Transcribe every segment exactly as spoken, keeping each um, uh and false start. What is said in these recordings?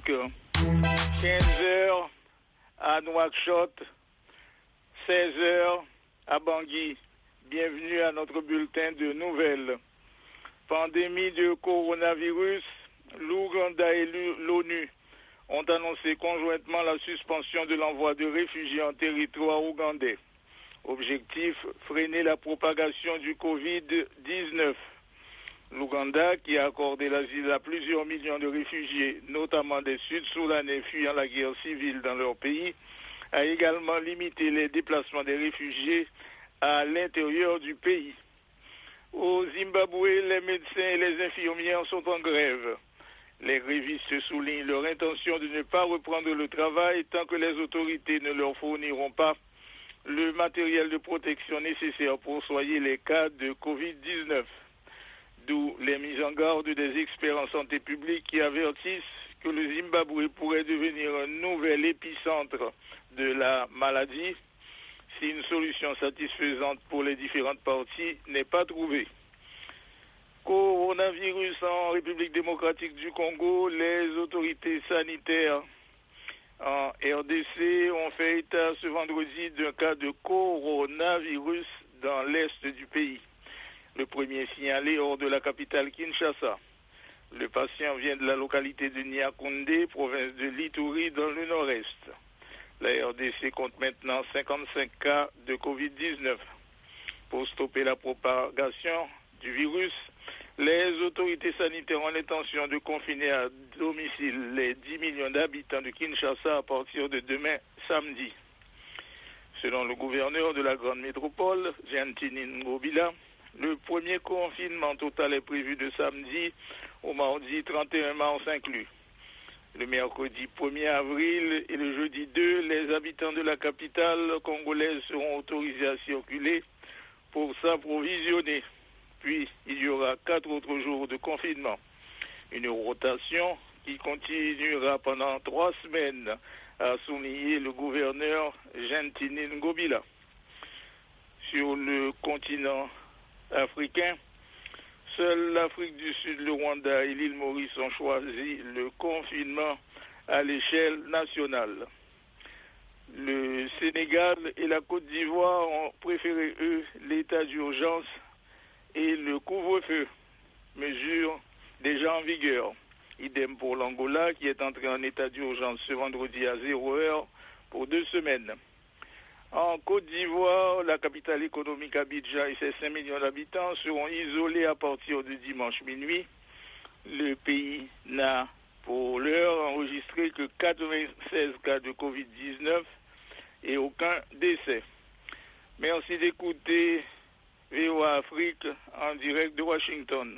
Rufisque, quinze heures à Nouakchott, seize heures à Bangui. Bienvenue à notre bulletin de nouvelles. Pandémie de coronavirus, l'Ouganda et l'ONU ont annoncé conjointement la suspension de l'envoi de réfugiés en territoire ougandais. Objectif, freiner la propagation du covid dix-neuf. L'Ouganda, qui a accordé l'asile à plusieurs millions de réfugiés, notamment des Sud-Soudanais fuyant la guerre civile dans leur pays, a également limité les déplacements des réfugiés à l'intérieur du pays. Au Zimbabwe, les médecins et les infirmières sont en grève. Les grévistes soulignent leur intention de ne pas reprendre le travail tant que les autorités ne leur fourniront pas le matériel de protection nécessaire pour soigner les cas de covid dix-neuf. D'où les mises en garde des experts en santé publique qui avertissent que le Zimbabwe pourrait devenir un nouvel épicentre de la maladie si une solution satisfaisante pour les différentes parties n'est pas trouvée. Coronavirus en République démocratique du Congo, les autorités sanitaires en R D C ont fait état ce vendredi d'un cas de coronavirus dans l'est du pays. Le premier signalé hors de la capitale Kinshasa. Le patient vient de la localité de Niakoundé, province de l'Ituri, dans le nord-est. La R D C compte maintenant cinquante-cinq cas de covid dix-neuf. Pour stopper la propagation du virus, les autorités sanitaires ont l'intention de confiner à domicile les dix millions d'habitants de Kinshasa à partir de demain samedi. Selon le gouverneur de la grande métropole, Gentini Ngobila, le premier confinement total est prévu de samedi au mardi trente et un mars inclus. Le mercredi premier avril et le jeudi deux, les habitants de la capitale congolaise seront autorisés à circuler pour s'approvisionner. Puis, il y aura quatre autres jours de confinement. Une rotation qui continuera pendant trois semaines, a souligné le gouverneur Gentini Ngobila. Sur le continent africain, seule l'Afrique du Sud, le Rwanda et l'île Maurice ont choisi le confinement à l'échelle nationale. Le Sénégal et la Côte d'Ivoire ont préféré, eux, l'état d'urgence et le couvre-feu, mesure déjà en vigueur. Idem pour l'Angola, qui est entré en état d'urgence ce vendredi à zéro heure pour deux semaines. En Côte d'Ivoire, la capitale économique Abidjan et ses cinq millions d'habitants seront isolés à partir de dimanche minuit. Le pays n'a pour l'heure enregistré que quatre-vingt-seize cas de covid dix-neuf et aucun décès. Merci d'écouter V O A Afrique en direct de Washington.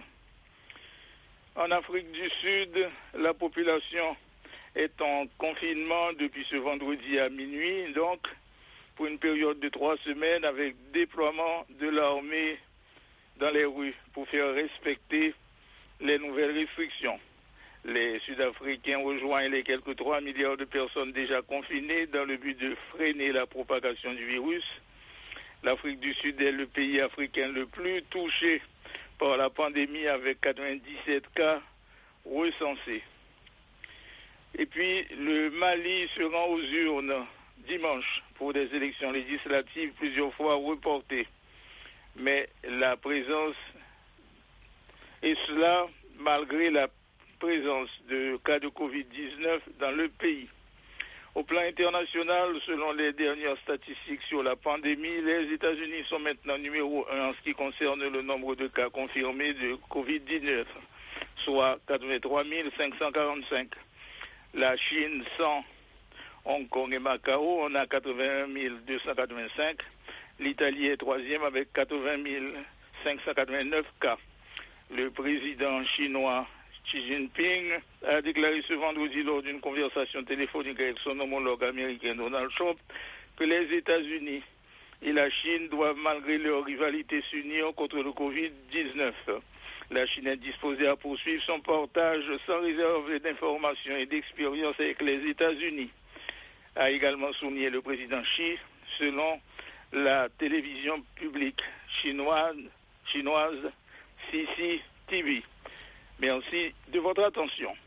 En Afrique du Sud, la population est en confinement depuis ce vendredi à minuit, donc pour une période de trois semaines avec déploiement de l'armée dans les rues pour faire respecter les nouvelles restrictions. Les Sud-Africains rejoignent les quelques trois milliards de personnes déjà confinées dans le but de freiner la propagation du virus. L'Afrique du Sud est le pays africain le plus touché par la pandémie avec quatre-vingt-dix-sept cas recensés. Et puis le Mali se rend aux urnes dimanche pour des élections législatives plusieurs fois reportées. Mais la présence, et cela malgré la présence de cas de covid dix-neuf dans le pays. Au plan international, selon les dernières statistiques sur la pandémie, les États-Unis sont maintenant numéro un en ce qui concerne le nombre de cas confirmés de covid dix-neuf, soit quatre-vingt-trois mille cinq cent quarante-cinq. La Chine, cent, Hong Kong et Macao, on a quatre-vingt-un mille deux cent quatre-vingt-cinq. L'Italie est troisième avec quatre-vingt mille cinq cent quatre-vingt-neuf cas. Le président chinois Xi Jinping a déclaré ce vendredi lors d'une conversation téléphonique avec son homologue américain Donald Trump que les États-Unis et la Chine doivent, malgré leur rivalité, s'unir contre le covid dix-neuf. La Chine est disposée à poursuivre son partage sans réserve d'informations et d'expériences avec les États-Unis, a également souligné le président Xi, selon la télévision publique chinoise, chinoise C C T V. Merci de votre attention.